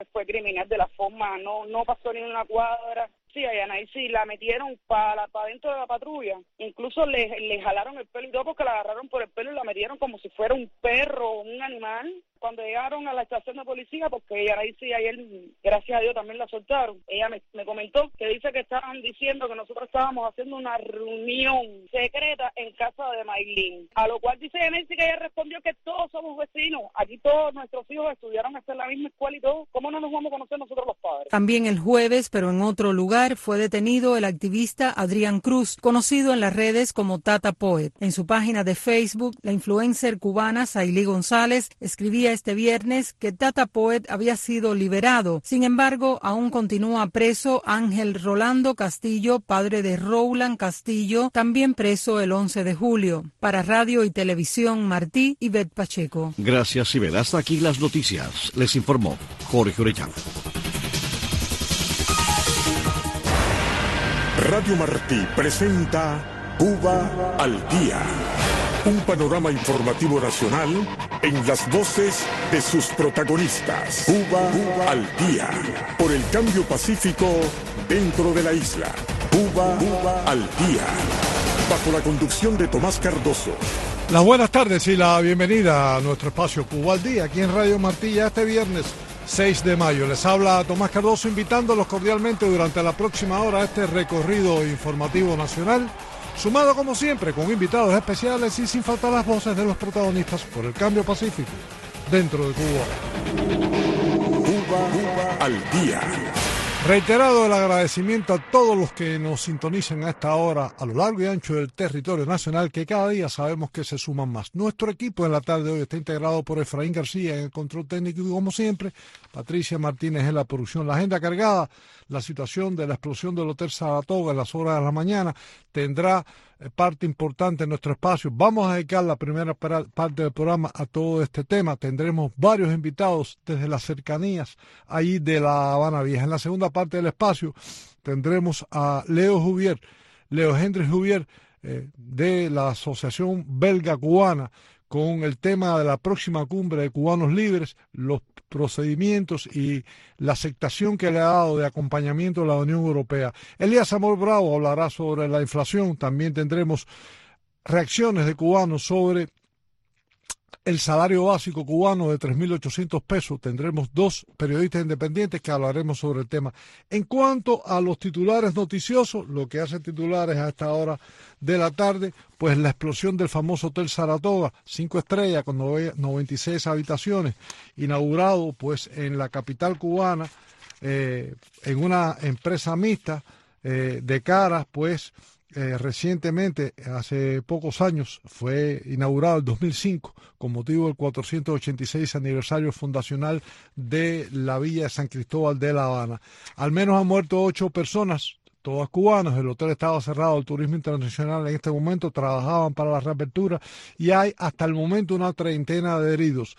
fue criminal de la forma, no pasó ni una cuadra. Sí, a Yanaisi la metieron para dentro de la patrulla. Incluso le jalaron el pelo y todo porque la agarraron por el pelo y la metieron como si fuera un perro o un animal. Cuando llegaron a la estación de policía, porque Yanaisi ayer, gracias a Dios, también la soltaron, ella me comentó que dice que estaban diciendo que nosotros estábamos haciendo una reunión secreta en casa de Maylin. A lo cual dice Yanaisi que ella respondió que todos somos vecinos. Aquí todos nuestros hijos estudiaron hasta en la misma escuela y todo. ¿Cómo no nos vamos a conocer nosotros los padres? También el jueves, pero en otro lugar, fue detenido el activista Adrián Cruz, conocido en las redes como Tata Poet. En su página de Facebook, la influencer cubana Sailí González escribía este viernes que Tata Poet había sido liberado. Sin embargo, aún continúa preso Ángel Rolando Castillo, padre de Rowland Castillo, también preso el 11 de julio. Para Radio y Televisión Martí, Ivette Pacheco. Gracias, Ivette. Hasta aquí las noticias. Les informó Jorge Orellana. Radio Martí presenta Cuba al Día, un panorama informativo nacional en las voces de sus protagonistas. Cuba al Día, por el cambio pacífico dentro de la isla. Cuba al Día, bajo la conducción de Tomás Cardoso. Las buenas tardes y la bienvenida a nuestro espacio Cuba al Día, aquí en Radio Martí, ya este viernes 6 de mayo. Les habla Tomás Cardoso, invitándolos cordialmente durante la próxima hora a este recorrido informativo nacional, sumado como siempre con invitados especiales y sin faltar las voces de los protagonistas por el cambio pacífico dentro de Cuba. Cuba al Día. Reiterado el agradecimiento a todos los que nos sintonizan a esta hora a lo largo y ancho del territorio nacional, que cada día sabemos que se suman más. Nuestro equipo en la tarde de hoy está integrado por Efraín García en el control técnico y, como siempre, Patricia Martínez en la producción. La agenda cargada, la situación de la explosión del Hotel Saratoga en las horas de la mañana tendrá parte importante en nuestro espacio. Vamos a dedicar la primera parte del programa a todo este tema. Tendremos varios invitados desde las cercanías allí de La Habana Vieja. En la segunda parte del espacio tendremos a Leo Hendrik Juvier, de la Asociación Belga Cubana, con el tema de la próxima cumbre de cubanos libres, los procedimientos y la aceptación que le ha dado de acompañamiento de la Unión Europea. Elías Amor Bravo hablará sobre la inflación. También tendremos reacciones de cubanos sobre el salario básico cubano de 3.800 pesos. Tendremos dos periodistas independientes que hablaremos sobre el tema. En cuanto a los titulares noticiosos, lo que hace titulares a esta hora de la tarde, pues la explosión del famoso Hotel Saratoga, 5 estrellas con 96 habitaciones, inaugurado pues en la capital cubana, en una empresa mixta de caras, pues recientemente, hace pocos años, fue inaugurado en 2005 con motivo del 486 aniversario fundacional de la Villa de San Cristóbal de La Habana. Al menos han muerto 8 personas, todas cubanas. El hotel estaba cerrado al turismo internacional en este momento, trabajaban para la reapertura y hay hasta el momento una treintena de heridos.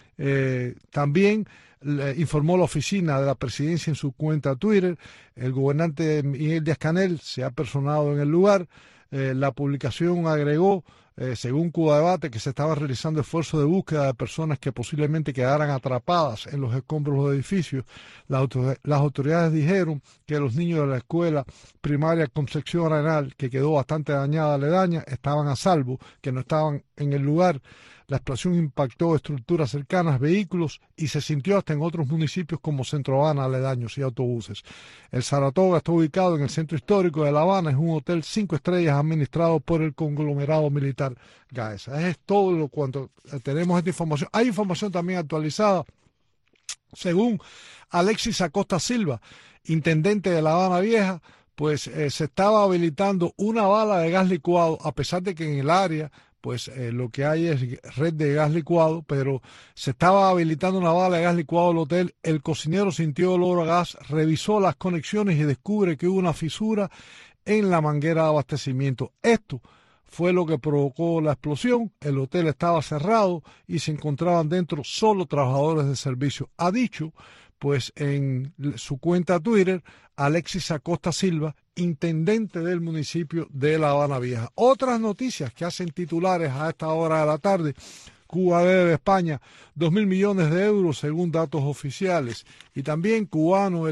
También informó la oficina de la presidencia en su cuenta Twitter. El gobernante Miguel Díaz-Canel se ha personado en el lugar. La publicación agregó, según Cuba Debate, que se estaban realizando esfuerzos de búsqueda de personas que posiblemente quedaran atrapadas en los escombros de los edificios. Las autoridades dijeron que los niños de la escuela primaria Concepción Arenal, que quedó bastante dañada aledaña, estaban a salvo, que no estaban en el lugar. La explosión impactó estructuras cercanas, vehículos, y se sintió hasta en otros municipios como Centro Habana, aledaños y autobuses. El Saratoga está ubicado en el centro histórico de La Habana. Es un hotel 5 estrellas administrado por el conglomerado militar Gaesa. Es todo lo cuanto tenemos esta información. Hay información también actualizada. Según Alexis Acosta Silva, intendente de La Habana Vieja, pues se estaba habilitando una bala de gas licuado, a pesar de que en el área pues lo que hay es red de gas licuado, pero se estaba habilitando una bala de gas licuado al hotel. El cocinero sintió olor a gas, revisó las conexiones y descubre que hubo una fisura en la manguera de abastecimiento. Esto fue lo que provocó la explosión. El hotel estaba cerrado y se encontraban dentro solo trabajadores de servicio. Ha dicho, pues en su cuenta Twitter, Alexis Acosta Silva, intendente del municipio de La Habana Vieja. Otras noticias que hacen titulares a esta hora de la tarde. Cuba debe a España 2.000 millones de euros según datos oficiales. Y también cubano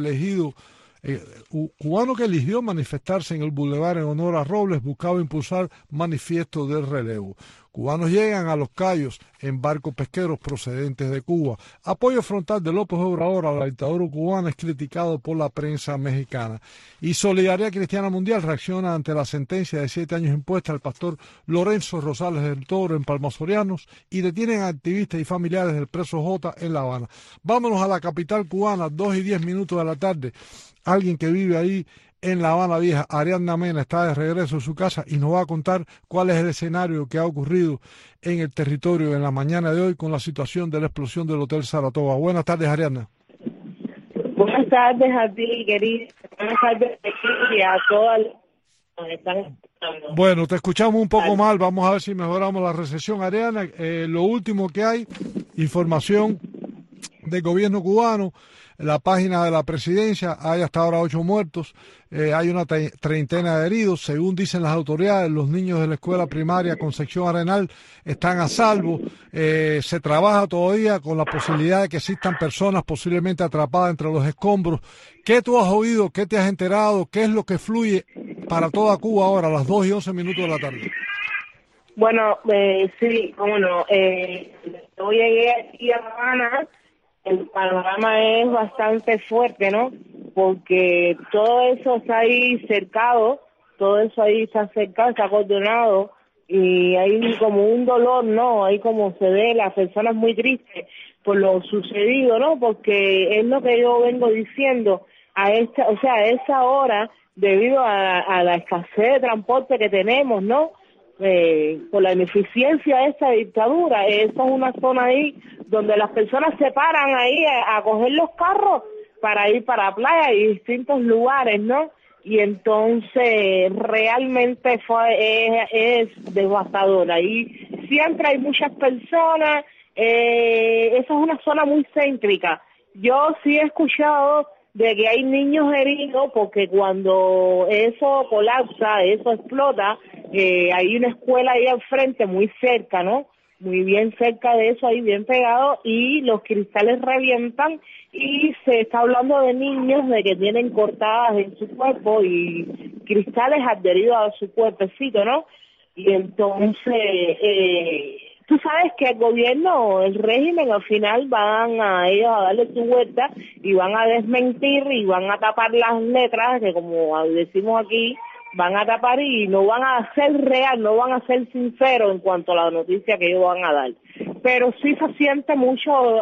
que eligió manifestarse en el Boulevard en honor a Robles buscaba impulsar manifiesto del relevo. Cubanos llegan a Los Cayos en barcos pesqueros procedentes de Cuba. Apoyo frontal de López Obrador a la dictadura cubana es criticado por la prensa mexicana. Y Solidaridad Cristiana Mundial reacciona ante la sentencia de 7 años impuesta al pastor Lorenzo Rosales del Toro en Palmas Sorianos y detienen a activistas y familiares del preso J en La Habana. Vámonos a la capital cubana, 2:10 de la tarde. Alguien que vive ahí en La Habana Vieja, Ariadna Mena, está de regreso a su casa y nos va a contar cuál es el escenario que ha ocurrido en el territorio en la mañana de hoy con la situación de la explosión del Hotel Saratoga. Buenas tardes, Ariadna. Buenas tardes a ti, querida. Buenas tardes y a todas las que nos están escuchando. Bueno, te escuchamos un poco mal. Vamos a ver si mejoramos la recepción, Ariadna. Lo último que hay, información del gobierno cubano. La página de la presidencia, hay hasta ahora 8 muertos, hay una treintena de heridos. Según dicen las autoridades, los niños de la escuela primaria Concepción Arenal están a salvo. Se trabaja todavía con la posibilidad de que existan personas posiblemente atrapadas entre los escombros. ¿Qué tú has oído? ¿Qué te has enterado? ¿Qué es lo que fluye para toda Cuba ahora a las 2:11 de la tarde? Bueno, sí, cómo no. Yo llegué aquí a La Habana. El panorama es bastante fuerte, ¿no? Porque todo eso está ahí cercado, está acordonado y hay como un dolor, ¿no? Ahí como se ve, las personas muy tristes por lo sucedido, ¿no? Porque es lo que yo vengo diciendo, a esa hora, debido a la escasez de transporte que tenemos, ¿no? Por la ineficiencia de esta dictadura, esa es una zona ahí donde las personas se paran ahí a coger los carros para ir para la playa y distintos lugares, ¿no? Y entonces realmente es devastador. Ahí siempre hay muchas personas, esa es una zona muy céntrica. Yo sí he escuchado de que hay niños heridos porque cuando eso colapsa, eso explota, hay una escuela ahí al frente muy cerca, ¿no? Muy bien cerca de eso, ahí bien pegado, y los cristales revientan y se está hablando de niños de que tienen cortadas en su cuerpo y cristales adheridos a su cuerpecito, ¿no? Y entonces, tú sabes que el gobierno, el régimen, al final van a ellos a darle su vuelta y van a desmentir y van a tapar las letras, que como decimos aquí, van a tapar y no van a ser real, no van a ser sinceros en cuanto a la noticia que ellos van a dar. Pero sí se siente mucho,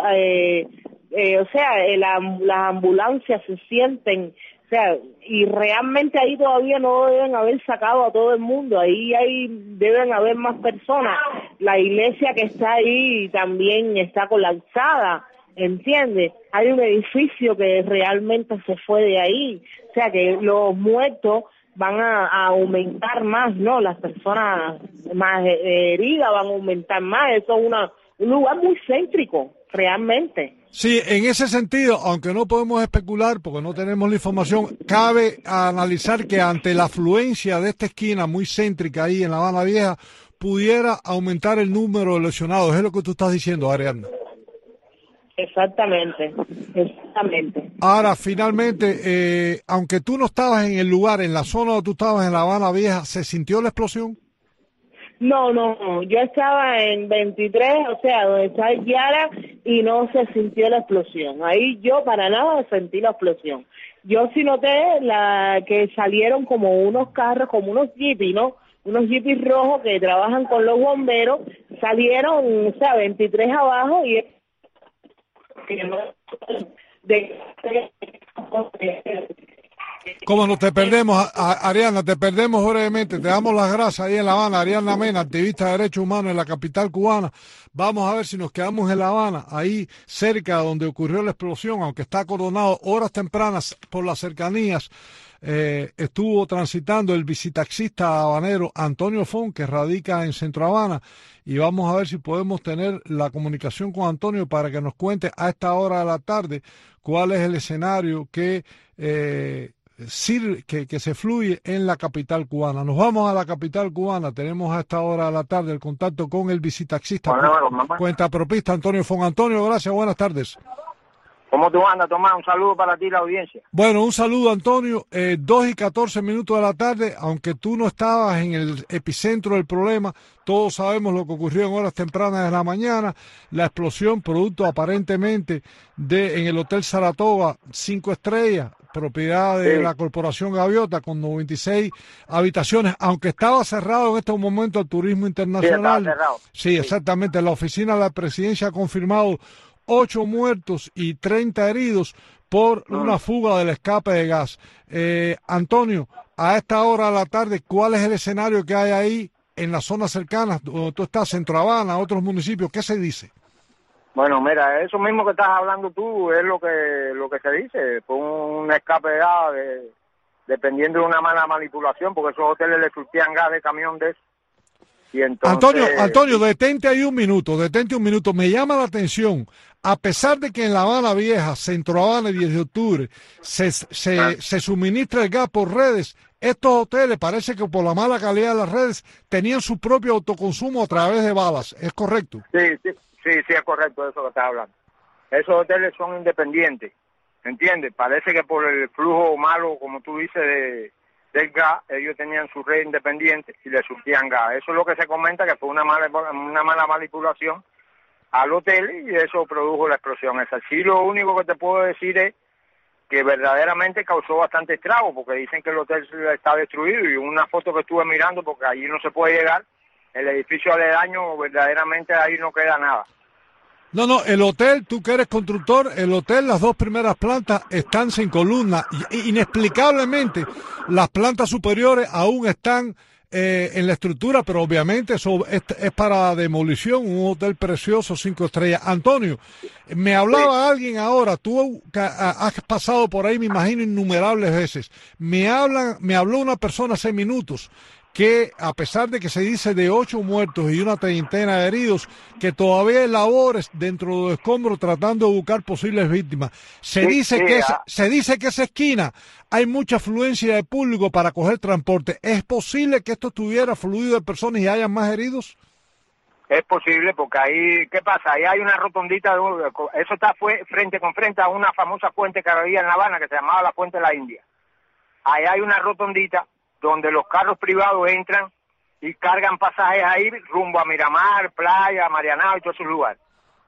las ambulancias se sienten, o sea, y realmente ahí todavía no deben haber sacado a todo el mundo, ahí deben haber más personas. La iglesia que está ahí también está colapsada, ¿entiendes? Hay un edificio que realmente se fue de ahí, o sea que los muertos van a aumentar más, ¿no? Las personas más heridas van a aumentar más. Eso es un lugar muy céntrico, realmente. Sí, en ese sentido, aunque no podemos especular porque no tenemos la información, cabe analizar que ante la afluencia de esta esquina muy céntrica ahí en La Habana Vieja, pudiera aumentar el número de lesionados. Es lo que tú estás diciendo, Ariadna. Exactamente. Ahora, finalmente, aunque tú no estabas en el lugar, en la zona donde tú estabas, en La Habana Vieja, ¿se sintió la explosión? No, yo estaba en 23, o sea, donde está Yara, y no se sintió la explosión. Ahí yo para nada sentí la explosión. Yo sí noté que salieron como unos carros, como unos jeepis, ¿no? Unos jeepis rojos que trabajan con los bomberos, salieron, o sea, 23 abajo y Como no te perdemos, Ariadna, te perdemos brevemente, te damos las gracias ahí en La Habana, Ariadna Mena, activista de derechos humanos en la capital cubana. Vamos a ver si nos quedamos en La Habana, ahí cerca donde ocurrió la explosión, aunque está coronado horas tempranas por las cercanías. Estuvo transitando el bicitaxista habanero Antonio Fon, que radica en Centro Habana, y vamos a ver si podemos tener la comunicación con Antonio para que nos cuente a esta hora de la tarde cuál es el escenario que que se fluye en la capital cubana. Nos vamos a la capital cubana. Tenemos a esta hora de la tarde el contacto con el visitaxista, cuentapropista Antonio Fon. Antonio, gracias, buenas tardes. ¿Cómo tú andas, Tomás? Un saludo para ti y la audiencia. Bueno, un saludo, Antonio. 2:14 de la tarde, aunque tú no estabas en el epicentro del problema, todos sabemos lo que ocurrió en horas tempranas de la mañana, la explosión producto aparentemente en el Hotel Saratoga 5 estrellas, propiedad de la Corporación Gaviota, con 96 habitaciones, aunque estaba cerrado en estos momentos el turismo internacional. Sí, estaba cerrado. Sí, exactamente. La oficina de la presidencia ha confirmado 8 muertos y 30 heridos por una fuga del escape de gas. Antonio, a esta hora de la tarde, ¿cuál es el escenario que hay ahí en las zonas cercanas, donde tú estás, Centro Habana, otros municipios? ¿Qué se dice? Bueno, mira, eso mismo que estás hablando tú es lo que se dice. Fue un escape de gas dependiendo de una mala manipulación, porque esos hoteles le surtían gas de camión de eso. Y entonces... Antonio, detente ahí un minuto. Me llama la atención, a pesar de que en La Habana Vieja, Centro Habana y 10 de octubre se suministra el gas por redes, estos hoteles parece que por la mala calidad de las redes tenían su propio autoconsumo a través de balas. ¿Es correcto? Sí, es correcto eso que estás hablando. Esos hoteles son independientes, ¿entiendes? Parece que por el flujo malo, como tú dices, del gas, ellos tenían su red independiente y le surtían gas. Eso es lo que se comenta, que fue una mala manipulación al hotel y eso produjo la explosión esa. Sí, lo único que te puedo decir es que verdaderamente causó bastante estrago, porque dicen que el hotel está destruido, y una foto que estuve mirando, porque allí no se puede llegar, el edificio aledaño, verdaderamente ahí no queda nada. No, el hotel, tú que eres constructor, el hotel, las 2 primeras plantas están sin columna. Inexplicablemente, las plantas superiores aún están en la estructura, pero obviamente eso es para demolición, un hotel precioso, 5 estrellas. Antonio, me hablaba alguien ahora, tú has pasado por ahí, me imagino, innumerables veces. Me habló una persona hace minutos que, a pesar de que se dice de 8 muertos y una treintena de heridos, que todavía hay labores dentro de los escombros tratando de buscar posibles víctimas. Se dice que esa esquina hay mucha afluencia de público para coger transporte. ¿Es posible que esto estuviera fluido de personas y hayan más heridos? Es posible, porque ahí, ¿qué pasa? Ahí hay una rotondita, eso está frente con frente a una famosa fuente que había en La Habana, que se llamaba la Fuente de la India. Ahí hay una rotondita donde los carros privados entran y cargan pasajes ahí rumbo a Miramar, Playa, Marianao y todos esos lugares.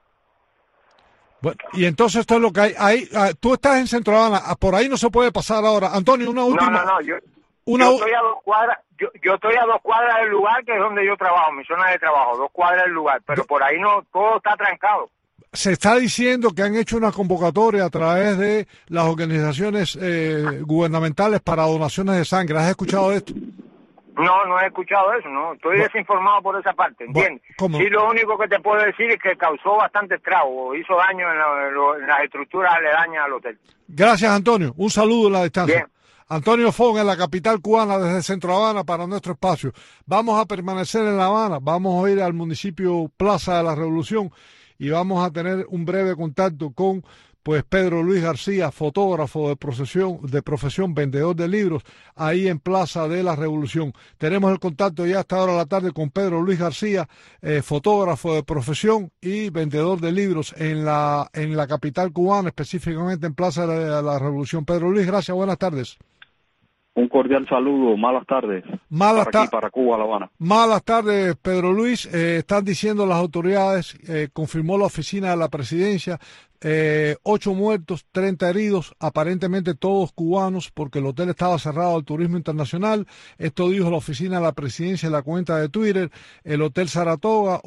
Bueno, y entonces esto es lo que hay. Ahí, tú estás en Centro Habana, por ahí no se puede pasar ahora. Antonio, una última... No, yo estoy a 2 cuadras, yo estoy a 2 cuadras del lugar que es donde yo trabajo, mi zona de trabajo, 2 cuadras del lugar, pero por ahí no, todo está trancado. Se está diciendo que han hecho una convocatoria a través de las organizaciones gubernamentales para donaciones de sangre. ¿Has escuchado esto? No he escuchado eso, no. Estoy desinformado por esa parte, ¿entiendes? ¿Cómo? Sí, lo único que te puedo decir es que causó bastante estrago, hizo daño en las estructuras aledañas al hotel. Gracias, Antonio. Un saludo en la distancia. Bien. Antonio Fon, en la capital cubana, desde Centro Habana para nuestro espacio. Vamos a permanecer en La Habana, vamos a ir al municipio Plaza de la Revolución y vamos a tener un breve contacto con Pedro Luis García, fotógrafo de profesión, vendedor de libros, ahí en Plaza de la Revolución. Tenemos el contacto ya hasta ahora de la tarde con Pedro Luis García, fotógrafo de profesión y vendedor de libros en la capital cubana, específicamente en Plaza de la Revolución. Pedro Luis, gracias, buenas tardes. Un cordial saludo, malas tardes. Para Cuba, La Habana. Malas tardes, Pedro Luis. Están diciendo las autoridades, confirmó la oficina de la presidencia, 8 muertos, 30 heridos, aparentemente todos cubanos, porque el hotel estaba cerrado al turismo internacional. Esto dijo la oficina de la presidencia en la cuenta de Twitter. El Hotel Saratoga,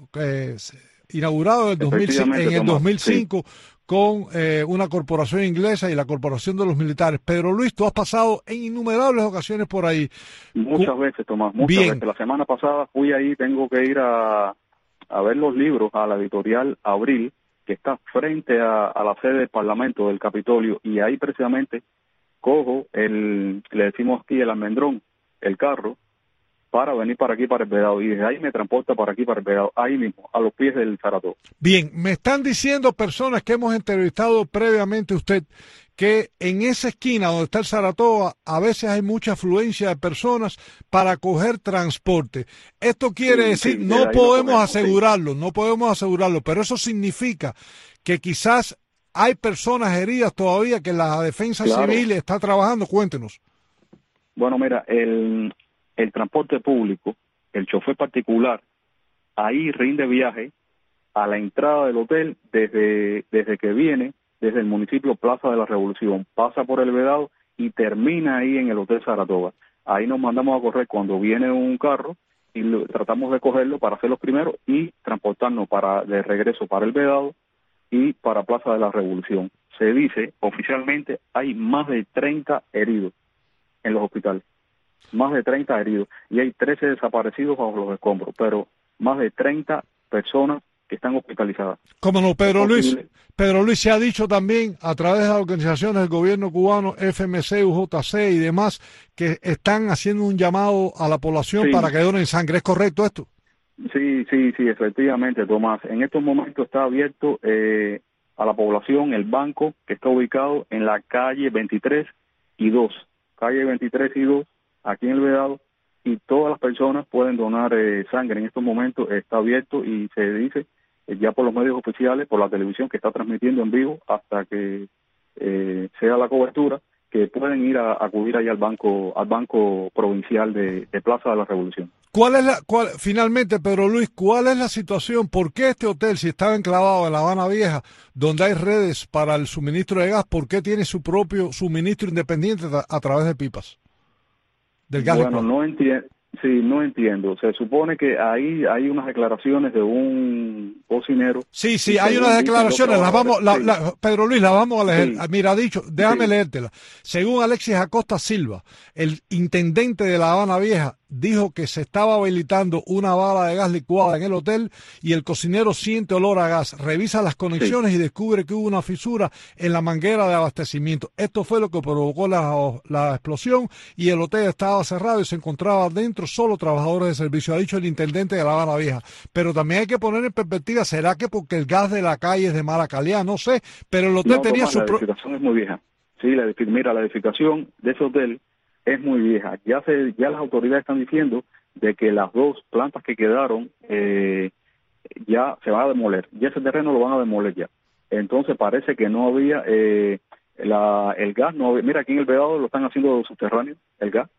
inaugurado en el 2005, sí, con una corporación inglesa y la corporación de los militares. Pedro Luis, tú has pasado en innumerables ocasiones por ahí. Muchas veces, Tomás, muchas veces. La semana pasada fui ahí, tengo que ir a ver los libros a la editorial Abril, que está frente a la sede del Parlamento, del Capitolio, y ahí precisamente cojo le decimos aquí el almendrón, el carro, para venir para aquí, para el Vedado, y desde ahí me transporta para aquí, para el Vedado, ahí mismo, a los pies del Saratoga. Bien, me están diciendo personas que hemos entrevistado previamente usted que en esa esquina donde está el Saratoga a veces hay mucha afluencia de personas para coger transporte. Esto quiere decir, no podemos asegurarlo, pero eso significa que quizás hay personas heridas todavía que la defensa civil está trabajando. Cuéntenos. Bueno, mira, el transporte público, el chofer particular, ahí rinde viaje a la entrada del hotel desde que viene, desde el municipio Plaza de la Revolución, pasa por el Vedado y termina ahí en el Hotel Saratoga. Ahí nos mandamos a correr cuando viene un carro y tratamos de cogerlo para hacer los primeros y transportarnos de regreso para el Vedado y para Plaza de la Revolución. Se dice, oficialmente, hay más de 30 heridos en los hospitales. Más de 30 heridos. Y hay 13 desaparecidos bajo los escombros, pero más de 30 personas que están hospitalizadas. ¿Cómo no, Pedro Luis? Pedro Luis, se ha dicho también a través de las organizaciones del gobierno cubano, FMC, UJC y demás, que están haciendo un llamado a la población para que donen sangre. ¿Es correcto esto? Sí, efectivamente, Tomás. En estos momentos está abierto a la población el banco que está ubicado en la calle 23 y 2. Calle 23 y 2, aquí en el Vedado, y todas las personas pueden donar sangre. En estos momentos está abierto y se dice ya por los medios oficiales, por la televisión que está transmitiendo en vivo hasta que sea la cobertura, que pueden ir a acudir ahí al banco provincial de Plaza de la Revolución. Finalmente, Pedro Luis, ¿cuál es la situación? ¿Por qué este hotel, si estaba enclavado en La Habana Vieja, donde hay redes para el suministro de gas, por qué tiene su propio suministro independiente a través de pipas del gas licuado? No entiendo. Se supone que ahí hay unas declaraciones de un cocinero. Sí, hay unas declaraciones. Pedro Luis, las vamos a leer. Sí. Mira, déjame leértela. Según Alexis Acosta Silva, el intendente de La Habana Vieja, dijo que se estaba habilitando una bala de gas licuada en el hotel y el cocinero siente olor a gas, revisa las conexiones y descubre que hubo una fisura en la manguera de abastecimiento. Esto fue lo que provocó la explosión y el hotel estaba cerrado y se encontraba dentro solo trabajadores de servicio, ha dicho el intendente de La Habana Vieja. Pero también hay que poner en perspectiva, ¿será que porque el gas de la calle es de mala calidad? No sé, pero el hotel tenía su... La edificación es muy vieja. Sí, la edificación de ese hotel es muy vieja. Ya las autoridades están diciendo de que las dos plantas que quedaron ya se van a demoler. Ya ese terreno lo van a demoler ya. Entonces parece que no había el gas. No había, mira, aquí en el Vedado lo están haciendo subterráneo, el gas.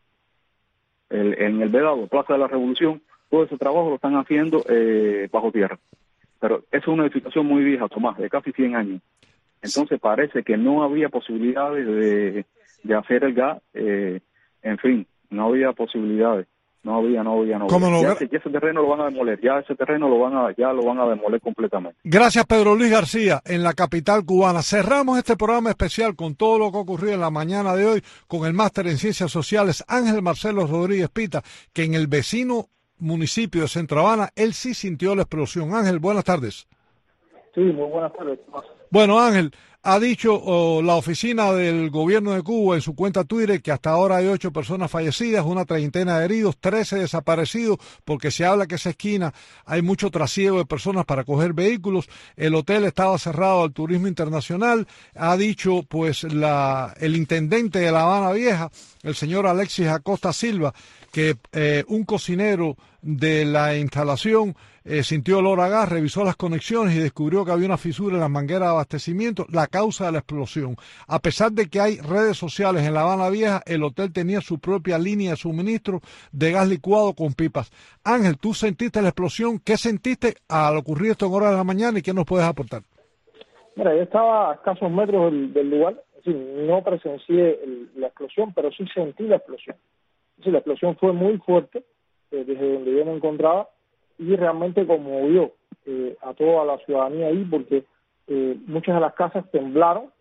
En el Vedado, Plaza de la Revolución, todo ese trabajo lo están haciendo bajo tierra. Pero es una edificación muy vieja, Tomás, de casi 100 años. Entonces parece que no había posibilidades de hacer el gas. En fin, no había posibilidades, no había. Ya ese terreno lo van a demoler, ya lo van a demoler completamente. Gracias, Pedro Luis García, en la capital cubana. Cerramos este programa especial con todo lo que ha ocurrido en la mañana de hoy con el máster en Ciencias Sociales Ángel Marcelo Rodríguez Pita, que en el vecino municipio de Centro Habana, él sí sintió la explosión. Ángel, buenas tardes. Sí, muy buenas tardes. Bueno, Ángel, ha dicho la oficina del gobierno de Cuba en su cuenta Twitter que hasta ahora hay 8 personas fallecidas, una treintena de heridos, 13 desaparecidos, porque se habla que esa esquina hay mucho trasiego de personas para coger vehículos. El hotel estaba cerrado al turismo internacional. Ha dicho pues el intendente de La Habana Vieja, el señor Alexis Acosta Silva, que un cocinero de la instalación sintió olor a gas, revisó las conexiones y descubrió que había una fisura en la manguera de abastecimiento, la causa de la explosión. A pesar de que hay redes sociales en La Habana Vieja, el hotel tenía su propia línea de suministro de gas licuado con pipas. Ángel, ¿tú sentiste la explosión? ¿Qué sentiste al ocurrir esto en horas de la mañana y qué nos puedes aportar? Mira, yo estaba a escasos metros del lugar, es decir, no presencié la explosión, pero sí sentí la explosión. Es decir, la explosión fue muy fuerte desde donde yo me encontraba y realmente conmovió a toda la ciudadanía ahí porque muchas de las casas temblaron,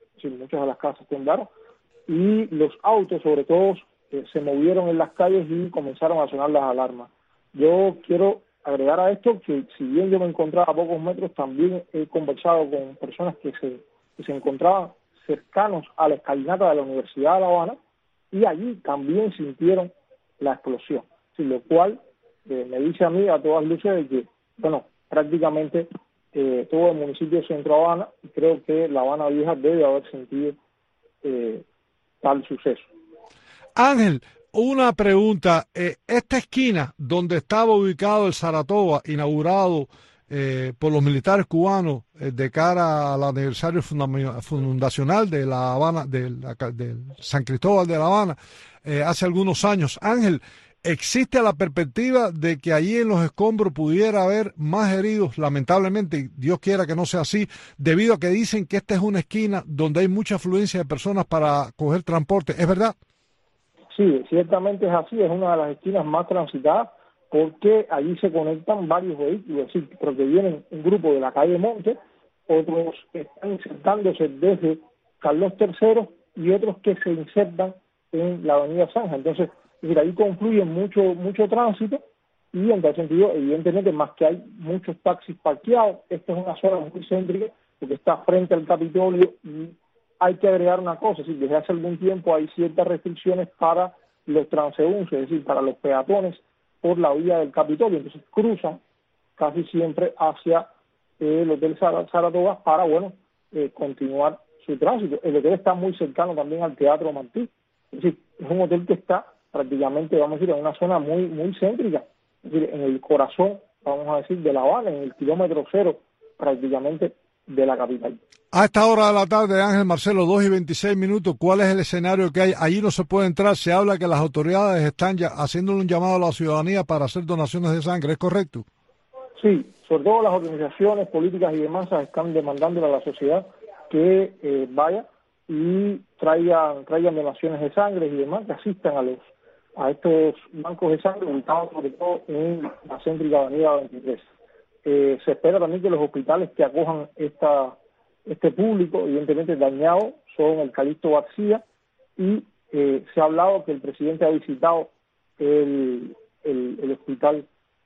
y los autos sobre todo se movieron en las calles y comenzaron a sonar las alarmas. Yo quiero agregar a esto que si bien yo me encontraba a pocos metros, también he conversado con personas que se encontraban cercanos a la escalinata de la Universidad de La Habana y allí también sintieron la explosión, sin lo cual me dice a mí a todas luces de que, bueno, prácticamente todo el municipio de Centro Habana, y creo que La Habana Vieja debe haber sentido tal suceso. Ángel, una pregunta. Esta esquina donde estaba ubicado el Saratoga, inaugurado por los militares cubanos de cara al aniversario fundacional de La Habana, de San Cristóbal de La Habana, hace algunos años. Ángel, ¿existe la perspectiva de que allí en los escombros pudiera haber más heridos? Lamentablemente, Dios quiera que no sea así, debido a que dicen que esta es una esquina donde hay mucha afluencia de personas para coger transporte. ¿Es verdad? Sí, ciertamente es así. Es una de las esquinas más transitadas porque allí se conectan varios vehículos, es decir, porque vienen un grupo de la calle Monte, otros están insertándose desde Carlos III y otros que se insertan en la avenida Zanja. Entonces, ahí confluye mucho tránsito y en tal sentido, evidentemente, más que hay muchos taxis parqueados, esta es una zona muy céntrica porque está frente al Capitolio y hay que agregar una cosa, es decir, desde hace algún tiempo hay ciertas restricciones para los transeúntes, es decir, para los peatones por la vía del Capitolio, entonces cruzan casi siempre hacia el Hotel Saratoga para, continuar su tránsito. El hotel está muy cercano también al Teatro Martí, es decir, es un hotel que está prácticamente, vamos a decir, en una zona muy céntrica, es decir, en el corazón, vamos a decir, de La Habana, en el kilómetro cero prácticamente de la capital. A esta hora de la tarde, Ángel Marcelo, 2:26, ¿cuál es el escenario que hay? Allí no se puede entrar, se habla que las autoridades están ya haciéndole un llamado a la ciudadanía para hacer donaciones de sangre, ¿es correcto? Sí, sobre todo las organizaciones políticas y demás están demandándole a la sociedad que vaya y traigan donaciones de sangre y demás, que asistan a estos bancos de sangre ubicados sobre todo en la céntrica avenida 23. Se espera también que los hospitales que acojan este público, evidentemente dañado, son el Calixto García y se ha hablado que el presidente ha visitado el hospital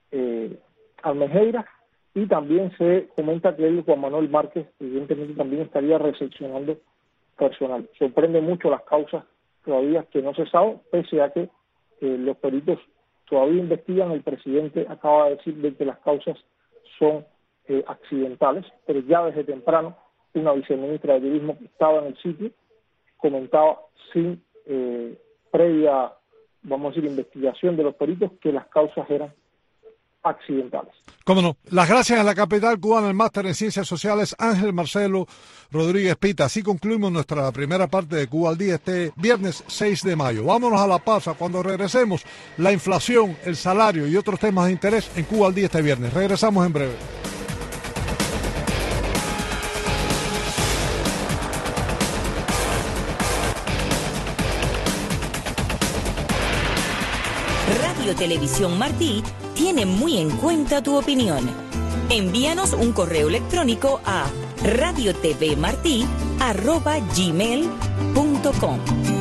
Almejeira y también se comenta que el Juan Manuel Márquez evidentemente también estaría recepcionando personal. Sorprende mucho las causas todavía que no se sabe, pese a que los peritos todavía investigan. El presidente acaba de decir de que las causas son accidentales, pero ya desde temprano una viceministra de Turismo que estaba en el sitio comentaba sin previa, vamos a decir, investigación de los peritos que las causas eran accidentales. Cómo no. Las gracias a la capital cubana, el máster en Ciencias Sociales, Ángel Marcelo Rodríguez Pita. Así concluimos nuestra primera parte de Cuba al Día este viernes 6 de mayo. Vámonos a la pausa. Cuando regresemos, la inflación, el salario y otros temas de interés en Cuba al Día este viernes. Regresamos en breve. Radio Televisión Martí tiene muy en cuenta tu opinión. Envíanos un correo electrónico a radiotvmarti@gmail.com.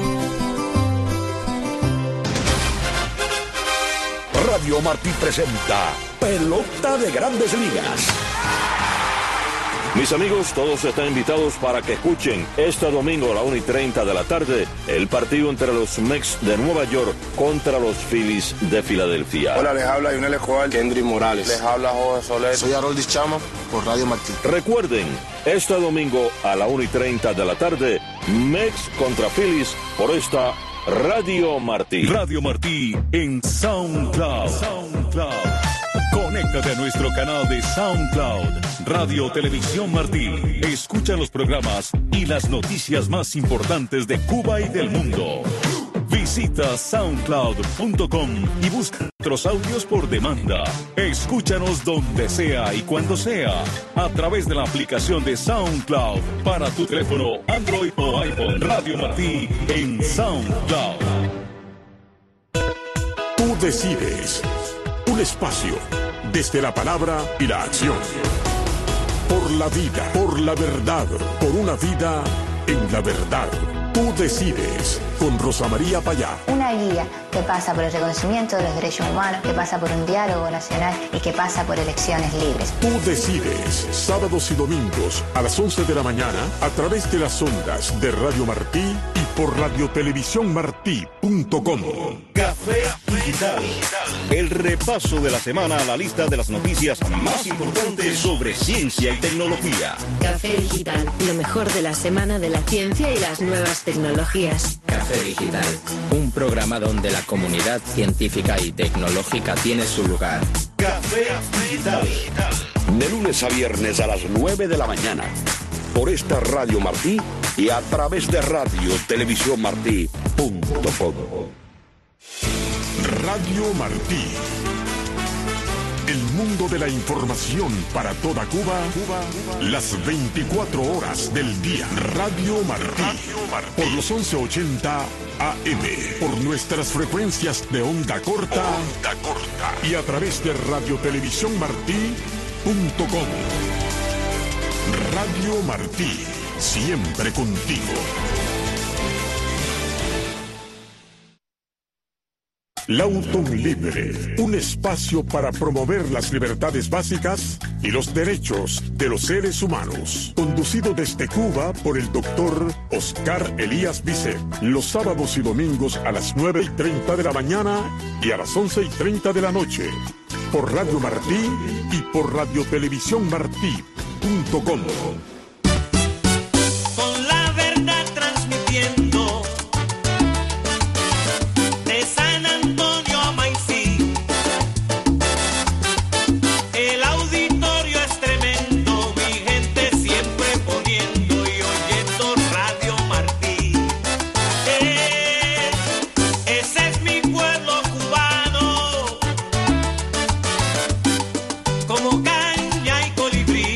Radio Martí presenta Pelota de Grandes Ligas. Mis amigos, todos están invitados para que escuchen este domingo a la 1:30 de la tarde el partido entre los Mets de Nueva York contra los Phillies de Filadelfia. Hola, les habla Yunel Escobar, Kendry Morales. Les habla Jorge Soler. Soy Harold Chama por Radio Martí. Recuerden, este domingo a la 1:30 de la tarde, Mets contra Phillies por esta Radio Martí. Radio Martí en SoundCloud. Conéctate a nuestro canal de SoundCloud, Radio Televisión Martí. Escucha los programas y las noticias más importantes de Cuba y del mundo. Visita soundcloud.com y busca nuestros audios por demanda. Escúchanos donde sea y cuando sea, a través de la aplicación de SoundCloud para tu teléfono Android o iPhone. Radio Martí en SoundCloud. Tú decides. Un espacio desde la palabra y la acción. Por la vida, por la verdad, por una vida en la verdad. Tú decides, con Rosa María Payá. Una guía que pasa por el reconocimiento de los derechos humanos, que pasa por un diálogo nacional y que pasa por elecciones libres. Tú decides, sábados y domingos a las 11 de la mañana a través de las ondas de Radio Martí y por radiotelevisiónmartí.com. Café Digital. El repaso de la semana a la lista de las noticias más importantes sobre ciencia y tecnología. Café Digital, lo mejor de la semana de la ciencia y las nuevas tecnologías. Café Digital, un programa donde la comunidad científica y tecnológica tiene su lugar. Café Digital. De lunes a viernes a las 9 de la mañana. Por esta Radio Martí y a través de radiotelevisiónmartí.com. Radio Martí. El mundo de la información para toda Cuba, las 24 horas del día. Radio Martí. Por los 1180 AM. Por nuestras frecuencias de onda corta. Y a través de radiotelevisiónmartí.com. Radio Martí, siempre contigo. Lautun Libre, un espacio para promover las libertades básicas y los derechos de los seres humanos. Conducido desde Cuba por el doctor Oscar Elías Bisset. Los sábados y domingos a las 9:30 de la mañana y a las 11:30 de la noche. Por Radio Martí y por radiotelevisiónmartí.com. Con la verdad transmitiendo de San Antonio a Maicí. El auditorio es tremendo, mi gente siempre poniendo y oyendo Radio Martí. Ese es mi pueblo cubano, como caña y colibrí.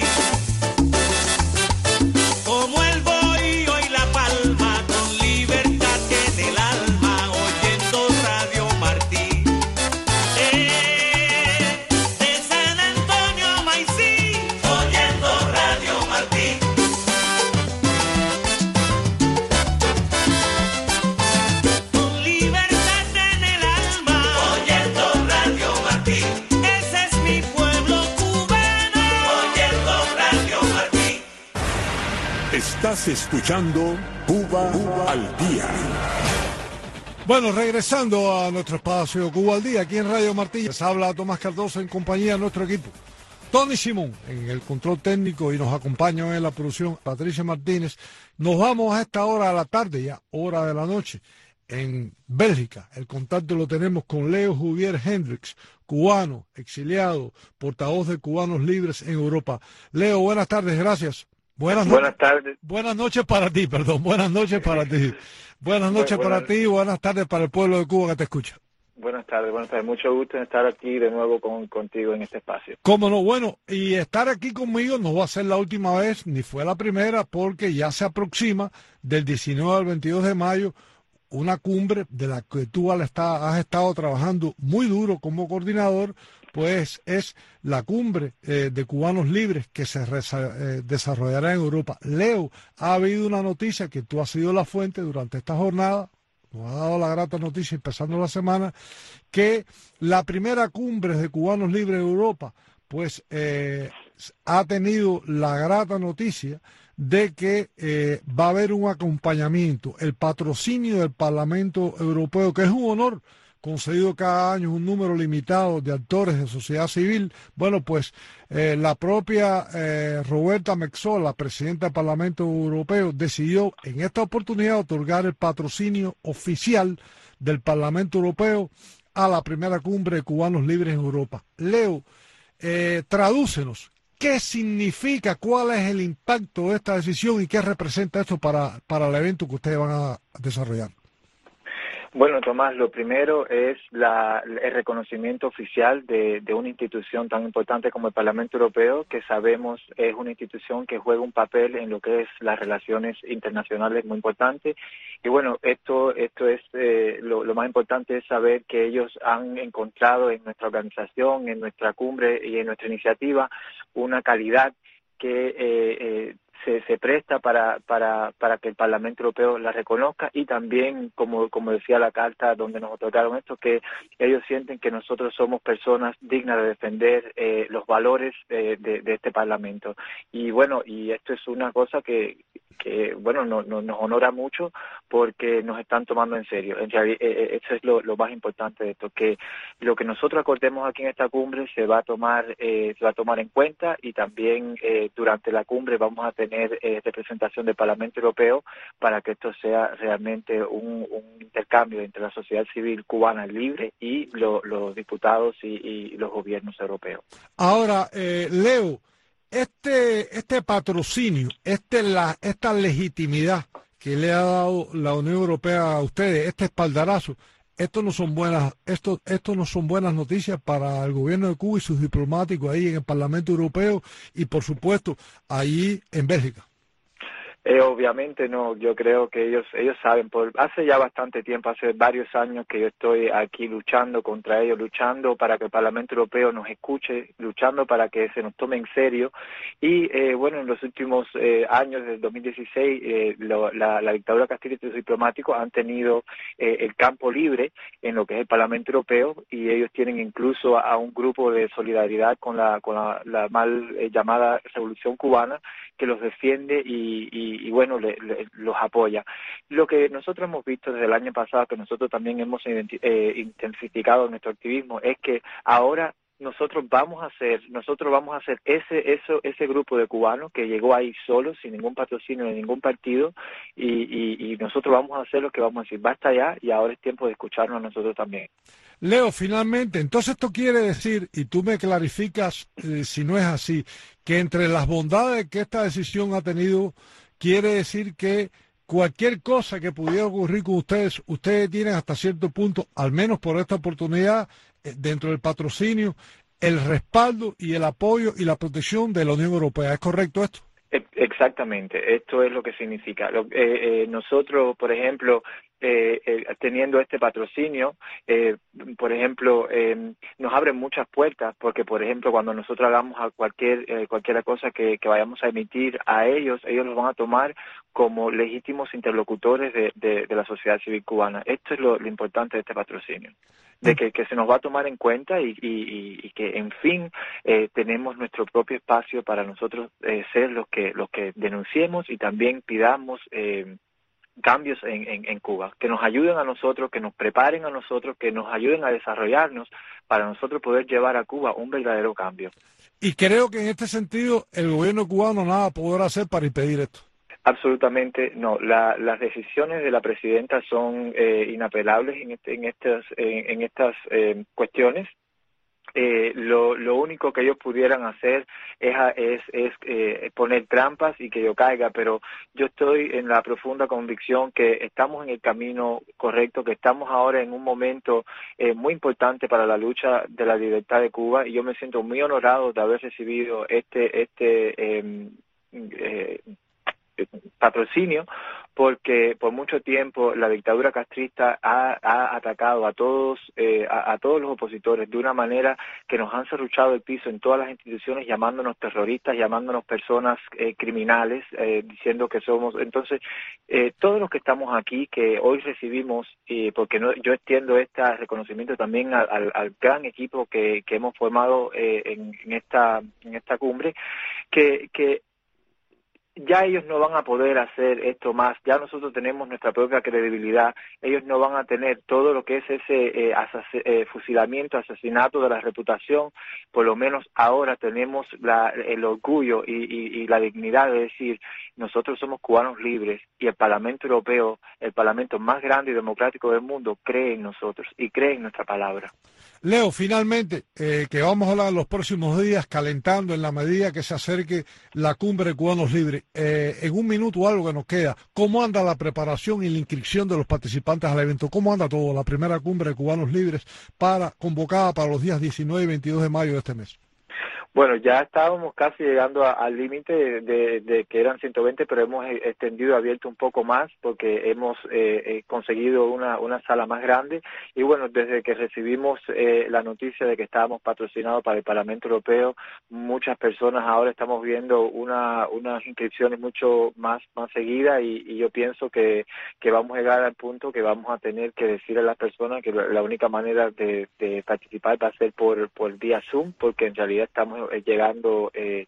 Como el bohío y la palma, con libertad en el alma, oyendo Radio Martí. De San Antonio a Maicí, oyendo Radio Martí. Con libertad en el alma, oyendo Radio Martí. Ese es mi pueblo cubano, oyendo Radio Martí. Estás escuchando Cuba al Día. Bueno, regresando a nuestro espacio Cuba al Día, aquí en Radio Martí, les habla Tomás Cardoso en compañía de nuestro equipo. Tony Simón en el control técnico y nos acompaña en la producción Patricia Martínez. Nos vamos a esta hora de la tarde, ya hora de la noche, en Bélgica. El contacto lo tenemos con Leo Juvier Hendricks, cubano, exiliado, portavoz de Cubanos Libres en Europa. Leo, buenas tardes, gracias. Buenas tardes. Buenas noches para ti, perdón. Buenas noches para ti. Buenas noches para ti y buenas tardes para el pueblo de Cuba que te escucha. Buenas tardes. Mucho gusto en estar aquí de nuevo contigo en este espacio. Cómo no, bueno, y estar aquí conmigo no va a ser la última vez, ni fue la primera, porque ya se aproxima del 19 al 22 de mayo una cumbre de la que tú has estado trabajando muy duro como coordinador, pues es la cumbre de Cubanos Libres que se desarrollará en Europa. Leo, ha habido una noticia que tú has sido la fuente durante esta jornada, nos ha dado la grata noticia empezando la semana, que la primera cumbre de Cubanos Libres en Europa, pues ha tenido la grata noticia de que va a haber un acompañamiento, el patrocinio del Parlamento Europeo, que es un honor concedido cada año, un número limitado de actores de sociedad civil. Bueno, pues la propia Roberta Metsola, presidenta del Parlamento Europeo, decidió en esta oportunidad otorgar el patrocinio oficial del Parlamento Europeo a la primera cumbre de Cubanos Libres en Europa. Leo, tradúcenos, ¿qué significa, cuál es el impacto de esta decisión y qué representa esto para el evento que ustedes van a desarrollar? Bueno, Tomás, lo primero es el reconocimiento oficial de una institución tan importante como el Parlamento Europeo, que sabemos es una institución que juega un papel en lo que es las relaciones internacionales muy importante. Y bueno, esto es lo más importante es saber que ellos han encontrado en nuestra organización, en nuestra cumbre y en nuestra iniciativa una calidad que se presta para que el Parlamento Europeo la reconozca, y también, como decía la carta donde nos otorgaron esto, que ellos sienten que nosotros somos personas dignas de defender los valores de este Parlamento. Y bueno, y esto es una cosa que bueno, nos honora mucho porque nos están tomando en serio. En realidad, eso es lo más importante de esto, que lo que nosotros acordemos aquí en esta cumbre se va a tomar en cuenta, y también durante la cumbre vamos a tener representación del Parlamento Europeo para que esto sea realmente un intercambio entre la sociedad civil cubana libre y los diputados y los gobiernos europeos. Ahora, Leo, este patrocinio, esta legitimidad que le ha dado la Unión Europea a ustedes, este espaldarazo, esto no son buenas noticias para el gobierno de Cuba y sus diplomáticos ahí en el Parlamento Europeo y, por supuesto, allí en Bélgica. Obviamente no, yo creo que ellos saben, hace ya bastante tiempo, hace varios años que yo estoy aquí luchando contra ellos, luchando para que el Parlamento Europeo nos escuche, luchando para que se nos tome en serio, y bueno, en los últimos años, desde 2016, la dictadura castrista y sus diplomáticos han tenido el campo libre en lo que es el Parlamento Europeo, y ellos tienen incluso a un grupo de solidaridad con la mal llamada Revolución Cubana, que los defiende y bueno, los apoya. Lo que nosotros hemos visto desde el año pasado, que nosotros también hemos intensificado nuestro activismo, es que ahora nosotros vamos a ser ese grupo de cubanos que llegó ahí solo, sin ningún patrocinio de ningún partido, y nosotros vamos a hacer lo que vamos a decir, basta ya, y ahora es tiempo de escucharnos a nosotros también. Leo, finalmente, entonces esto quiere decir, y tú me clarificas si no es así, que entre las bondades que esta decisión ha tenido, quiere decir que cualquier cosa que pudiera ocurrir con ustedes tienen hasta cierto punto, al menos por esta oportunidad, dentro del patrocinio, el respaldo y el apoyo y la protección de la Unión Europea. ¿Es correcto esto? Exactamente, esto es lo que significa. Nosotros, por ejemplo, teniendo este patrocinio, por ejemplo, nos abren muchas puertas, porque, por ejemplo, cuando nosotros hagamos a cualquier cosa que vayamos a emitir a ellos los van a tomar como legítimos interlocutores de la sociedad civil cubana. Esto es lo importante de este patrocinio, de que se nos va a tomar en cuenta y que, en fin, tenemos nuestro propio espacio para nosotros ser los que denunciemos y también pidamos cambios en Cuba, que nos ayuden a nosotros, que nos preparen a nosotros, que nos ayuden a desarrollarnos para nosotros poder llevar a Cuba un verdadero cambio. Y creo que en este sentido el gobierno cubano nada podrá hacer para impedir esto. Absolutamente no. Las decisiones de la presidenta son inapelables en estas cuestiones. Lo único que ellos pudieran hacer es poner trampas y que yo caiga, pero yo estoy en la profunda convicción que estamos en el camino correcto, que estamos ahora en un momento muy importante para la lucha de la libertad de Cuba, y yo me siento muy honorado de haber recibido este patrocinio, porque por mucho tiempo la dictadura castrista ha atacado a todos los opositores de una manera que nos han serruchado el piso en todas las instituciones, llamándonos terroristas, llamándonos personas criminales, diciendo que somos. Entonces, todos los que estamos aquí, que hoy recibimos, porque yo extiendo este reconocimiento también al gran equipo que hemos formado en esta cumbre, que ya ellos no van a poder hacer esto más, ya nosotros tenemos nuestra propia credibilidad, ellos no van a tener todo lo que es ese fusilamiento, asesinato de la reputación. Por lo menos ahora tenemos el orgullo y la dignidad de decir, nosotros somos cubanos libres, y el Parlamento Europeo, el Parlamento más grande y democrático del mundo, cree en nosotros y cree en nuestra palabra. Leo, finalmente, que vamos a hablar en los próximos días, calentando en la medida que se acerque la cumbre de Cubanos Libres. En un minuto o algo que nos queda, ¿cómo anda la preparación y la inscripción de los participantes al evento? ¿Cómo anda todo? La primera cumbre de Cubanos Libres convocada para los días 19 y 22 de mayo de este mes. Bueno, ya estábamos casi llegando al límite de que eran 120, pero hemos extendido, abierto un poco más, porque hemos conseguido una sala más grande. Y bueno, desde que recibimos la noticia de que estábamos patrocinados para el Parlamento Europeo, muchas personas ahora estamos viendo unas inscripciones mucho más seguidas, y yo pienso que vamos a llegar al punto que vamos a tener que decir a las personas que la única manera de participar va a ser por vía Zoom, porque en realidad estamos llegando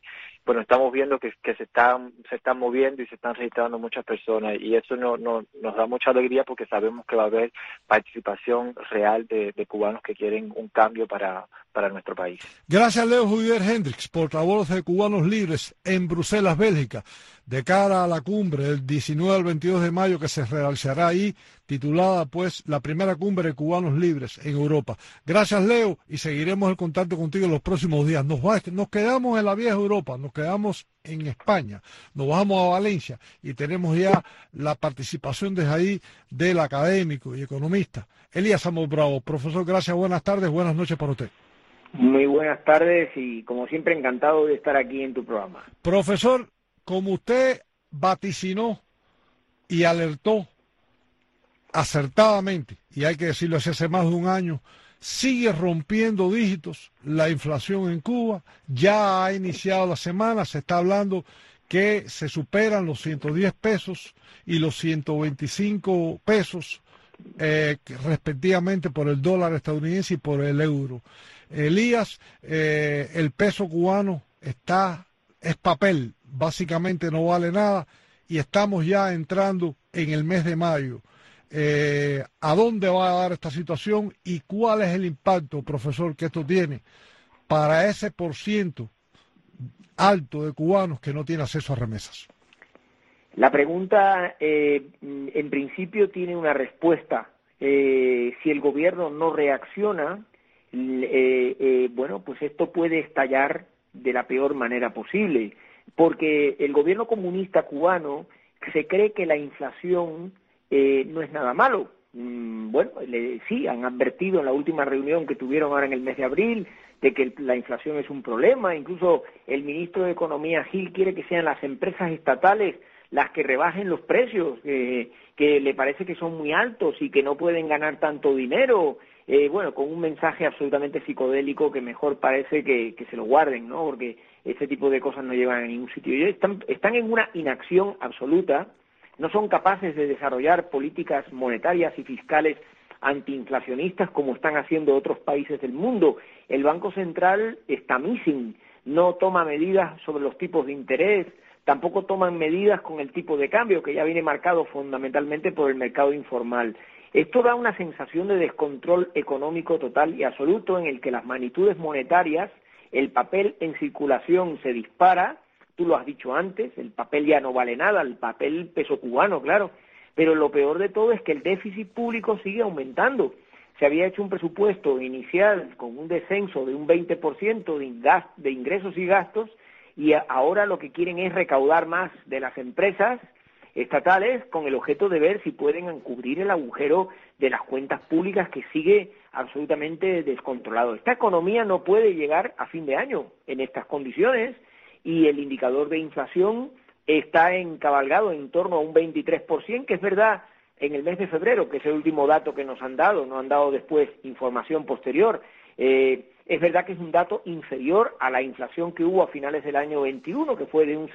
bueno, estamos viendo que se están moviendo y se están registrando muchas personas, y eso nos da mucha alegría porque sabemos que va a haber participación real de cubanos que quieren un cambio para nuestro país. Gracias, Leo Judier Hendricks, portavoz de Cubanos Libres en Bruselas, Bélgica, de cara a la cumbre del 19 al 22 de mayo que se realizará ahí, titulada pues la primera cumbre de Cubanos Libres en Europa. Gracias, Leo, y seguiremos el contacto contigo en los próximos días. Nos quedamos en la vieja Europa, nos quedamos en España, nos bajamos a Valencia y tenemos ya la participación desde ahí del académico y economista Elías Amos Bravo. Profesor, gracias, buenas tardes, buenas noches para usted. Muy buenas tardes y como siempre encantado de estar aquí en tu programa. Profesor, como usted vaticinó y alertó acertadamente, y hay que decirlo así, hace más de un año, sigue rompiendo dígitos la inflación en Cuba, ya ha iniciado la semana, se está hablando que se superan los 110 pesos y los 125 pesos respectivamente por el dólar estadounidense y por el euro. Elías, el peso cubano es papel, básicamente no vale nada y estamos ya entrando en el mes de mayo. ¿A dónde va a dar esta situación y cuál es el impacto, profesor, que esto tiene para ese % alto de cubanos que no tiene acceso a remesas? La pregunta, en principio, tiene una respuesta. Si el gobierno no reacciona, bueno, pues esto puede estallar de la peor manera posible, porque el gobierno comunista cubano se cree que la inflación no es nada malo. Bueno, sí, han advertido en la última reunión que tuvieron ahora en el mes de abril de que la inflación es un problema. Incluso el ministro de Economía, Gil, quiere que sean las empresas estatales las que rebajen los precios, que le parece que son muy altos y que no pueden ganar tanto dinero. Bueno, con un mensaje absolutamente psicodélico que mejor parece que se lo guarden, ¿no? Porque ese tipo de cosas no llevan a ningún sitio. Ellos están en una inacción absoluta, no son capaces de desarrollar políticas monetarias y fiscales antiinflacionistas como están haciendo otros países del mundo. El Banco Central está missing, no toma medidas sobre los tipos de interés, tampoco toman medidas con el tipo de cambio, que ya viene marcado fundamentalmente por el mercado informal. Esto da una sensación de descontrol económico total y absoluto en el que las magnitudes monetarias, el papel en circulación se dispara, tú lo has dicho antes, el papel ya no vale nada, el papel peso cubano, claro, pero lo peor de todo es que el déficit público sigue aumentando. Se había hecho un presupuesto inicial con un descenso de un 20% de ingresos y gastos, y ahora lo que quieren es recaudar más de las empresas estatales con el objeto de ver si pueden cubrir el agujero de las cuentas públicas que sigue absolutamente descontrolado. Esta economía no puede llegar a fin de año en estas condiciones y el indicador de inflación está encabalgado en torno a un 23%, que es verdad en el mes de febrero, que es el último dato que nos han dado, no han dado después información posterior. Es verdad que es un dato inferior a la inflación que hubo a finales del año 21, que fue de un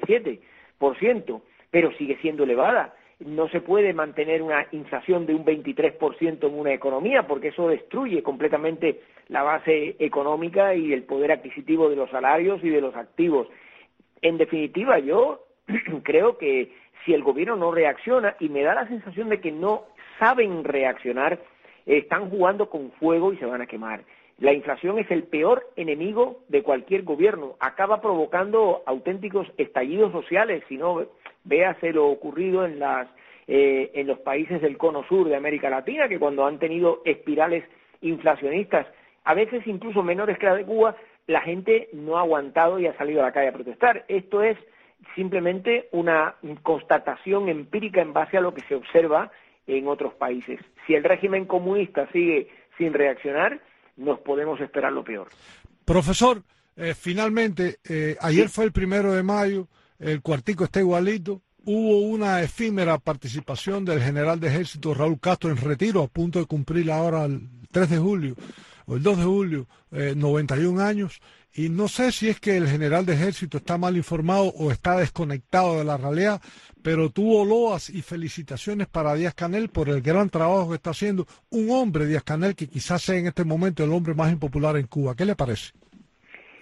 77%, pero sigue siendo elevada. No se puede mantener una inflación de un 23% en una economía, porque eso destruye completamente la base económica y el poder adquisitivo de los salarios y de los activos. En definitiva, yo creo que si el gobierno no reacciona, y me da la sensación de que no saben reaccionar, están jugando con fuego y se van a quemar. La inflación es el peor enemigo de cualquier gobierno. Acaba provocando auténticos estallidos sociales. Si no, véase lo ocurrido en los países del cono sur de América Latina, que cuando han tenido espirales inflacionistas, a veces incluso menores que la de Cuba, la gente no ha aguantado y ha salido a la calle a protestar. Esto es simplemente una constatación empírica en base a lo que se observa en otros países. Si el régimen comunista sigue sin reaccionar, nos podemos esperar lo peor. Profesor, finalmente, ayer fue el 1 de mayo, el cuartico está igualito, hubo una efímera participación del general de ejército Raúl Castro en retiro, a punto de cumplir ahora el 3 de julio, o el 2 de julio, 91 años, y no sé si es que el general de ejército está mal informado o está desconectado de la realidad, pero tuvo loas y felicitaciones para Díaz-Canel por el gran trabajo que está haciendo un hombre, Díaz-Canel, que quizás sea en este momento el hombre más impopular en Cuba. ¿Qué le parece?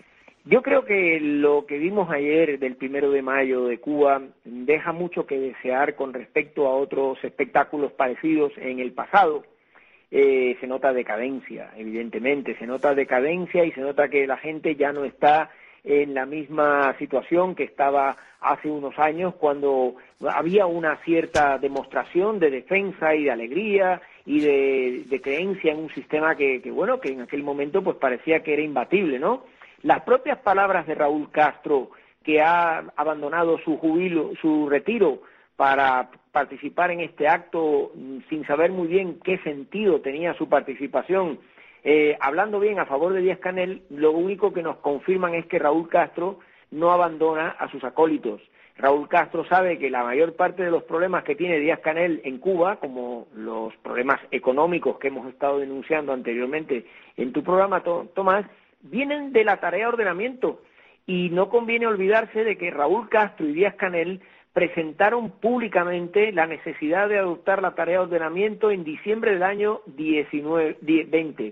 Yo creo que lo que vimos ayer del 1 de mayo de Cuba deja mucho que desear con respecto a otros espectáculos parecidos en el pasado. Se nota decadencia, evidentemente, se nota decadencia y se nota que la gente ya no está en la misma situación que estaba hace unos años, cuando había una cierta demostración de defensa y de alegría y de creencia en un sistema que en aquel momento pues parecía que era imbatible, ¿no? Las propias palabras de Raúl Castro, que ha abandonado su retiro para participar en este acto sin saber muy bien qué sentido tenía su participación, hablando bien a favor de Díaz-Canel, lo único que nos confirman es que Raúl Castro no abandona a sus acólitos. Raúl Castro sabe que la mayor parte de los problemas que tiene Díaz-Canel en Cuba, como los problemas económicos que hemos estado denunciando anteriormente en tu programa, Tomás, vienen de la tarea de ordenamiento, y no conviene olvidarse de que Raúl Castro y Díaz-Canel presentaron públicamente la necesidad de adoptar la tarea de ordenamiento en diciembre del año 20,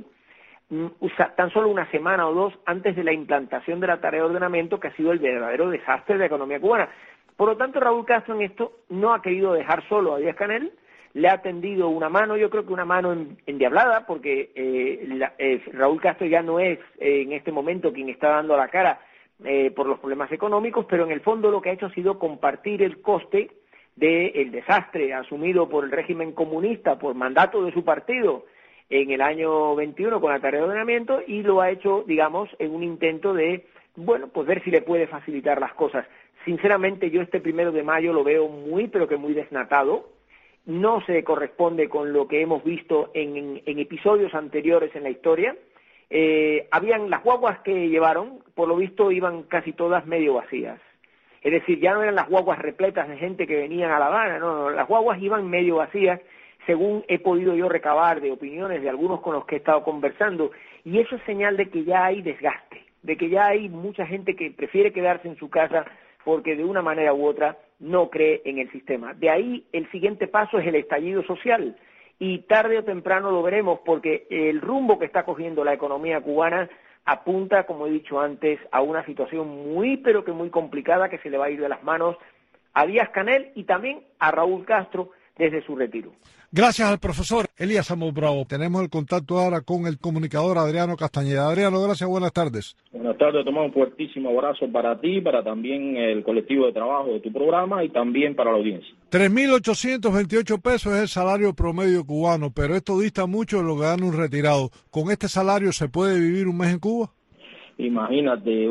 tan solo una semana o dos antes de la implantación de la tarea de ordenamiento, que ha sido el verdadero desastre de la economía cubana. Por lo tanto, Raúl Castro en esto no ha querido dejar solo a Díaz-Canel, le ha tendido una mano, yo creo que una mano endiablada, porque Raúl Castro ya no es en este momento quien está dando la cara por los problemas económicos, pero en el fondo lo que ha hecho ha sido compartir el coste del desastre asumido por el régimen comunista por mandato de su partido en el año 21 con la tarea de ordenamiento, y lo ha hecho, digamos, en un intento de, pues ver si le puede facilitar las cosas. Sinceramente, yo este 1 de mayo lo veo muy, pero que muy desnatado. No se corresponde con lo que hemos visto en episodios anteriores en la historia. Habían las guaguas que llevaron, por lo visto iban casi todas medio vacías. Es decir, ya no eran las guaguas repletas de gente que venían a La Habana, no, las guaguas iban medio vacías, según he podido yo recabar de opiniones de algunos con los que he estado conversando, y eso es señal de que ya hay desgaste, de que ya hay mucha gente que prefiere quedarse en su casa porque de una manera u otra no cree en el sistema. De ahí el siguiente paso es el estallido social, y tarde o temprano lo veremos, porque el rumbo que está cogiendo la economía cubana apunta, como he dicho antes, a una situación muy, pero que muy complicada, que se le va a ir de las manos a Díaz-Canel y también a Raúl Castro desde su retiro. Gracias al profesor Elías Amos Bravo. Tenemos el contacto ahora con el comunicador Adriano Castañeda. Adriano, gracias, buenas tardes. Buenas tardes, Tomás, un fuertísimo abrazo para ti, para también el colectivo de trabajo de tu programa y también para la audiencia. 3.828 pesos es el salario promedio cubano, pero esto dista mucho de lo que gana un retirado. ¿Con este salario se puede vivir un mes en Cuba? Imagínate,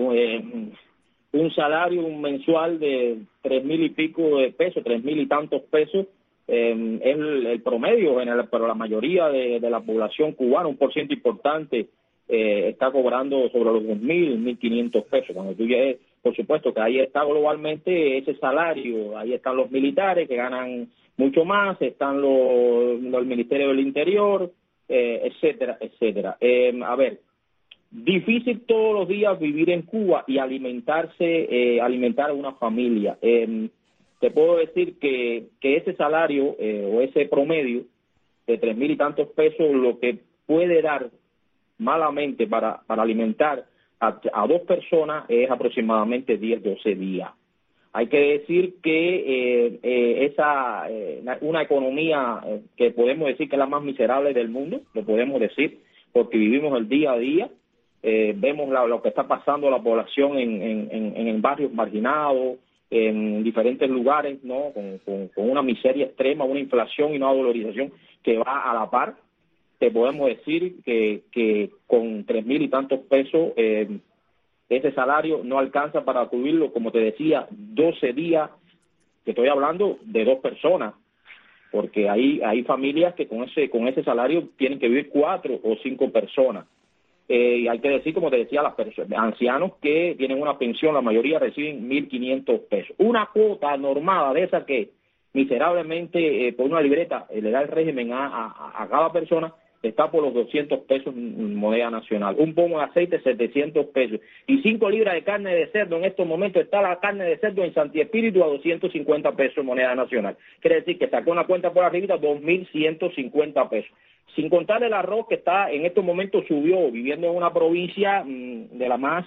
un salario mensual de 3.000 y pico de pesos, 3.000 y tantos pesos, es el promedio general, pero la mayoría de la población cubana, un porcentaje importante, está cobrando sobre los 2.000, 1.500 pesos. Cuando tú llegues, por supuesto que ahí está globalmente ese salario, ahí están los militares que ganan mucho más, están los ministerios del Interior, etcétera, etcétera. A ver, difícil todos los días vivir en Cuba y alimentar a una familia. Te puedo decir que ese salario o ese promedio de 3.000 y tantos pesos, lo que puede dar malamente para alimentar a dos personas es aproximadamente 10, 12 días. Hay que decir que una economía que podemos decir que es la más miserable del mundo, lo podemos decir, porque vivimos el día a día, vemos lo que está pasando a la población en barrios marginados, en diferentes lugares, ¿no? Con una miseria extrema, una inflación y una dolarización que va a la par. Te podemos decir que con 3.000 y tantos pesos ese salario no alcanza para cubrirlo, como te decía, 12 días, que estoy hablando de dos personas, porque hay familias que con ese salario tienen que vivir 4 o 5 personas. Y hay que decir, como te decía, las personas, ancianos que tienen una pensión, la mayoría reciben 1.500 pesos. Una cuota normada de esa que miserablemente por una libreta le da el régimen a cada persona, está por los 200 pesos en moneda nacional. Un pomo de aceite, 700 pesos. Y 5 libras de carne de cerdo, en estos momentos está la carne de cerdo en Santi Espíritu a 250 pesos en moneda nacional. Quiere decir que sacó una cuenta por arribita, 2.150 pesos. Sin contar el arroz que está en estos momentos subió, viviendo en una provincia de la más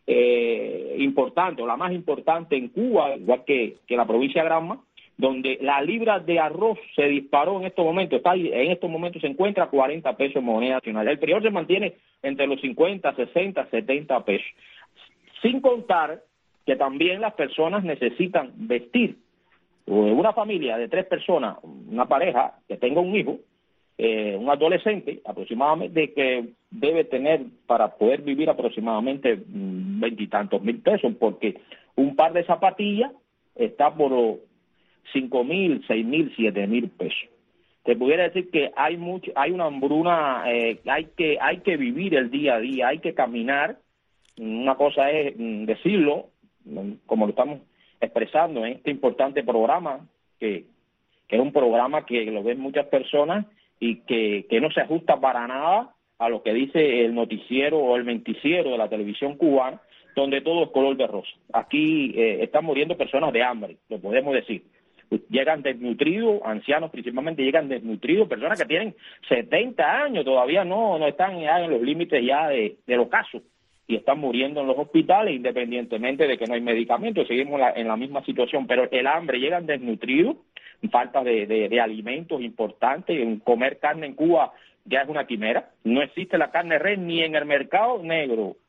importante, o la más importante en Cuba, igual que la provincia de Granma, donde la libra de arroz se disparó en estos momentos, se encuentra a 40 pesos en moneda nacional. El frijol se mantiene entre los 50, 60, 70 pesos. Sin contar que también las personas necesitan vestir. Una familia de 3 personas, una pareja que tenga un hijo, un adolescente aproximadamente, que debe tener para poder vivir aproximadamente 20 y tantos mil pesos, porque un par de zapatillas está por 5.000, 6.000, 7.000 pesos. Te pudiera decir que hay una hambruna, hay que vivir el día a día, hay que caminar. Una cosa es decirlo, como lo estamos expresando en este importante programa, que es un programa que lo ven muchas personas y que no se ajusta para nada a lo que dice el noticiero o el menticiero de la televisión cubana, donde todo es color de rosa. Aquí están muriendo personas de hambre, lo podemos decir. Llegan desnutridos, ancianos principalmente llegan desnutridos, personas que tienen 70 años, todavía no están ya en los límites ya del ocaso, y están muriendo en los hospitales independientemente de que no hay medicamentos. Seguimos en la misma situación, pero el hambre, llegan desnutridos, falta de alimentos importantes. Comer carne en Cuba ya es una quimera. No existe la carne res ni en el mercado negro,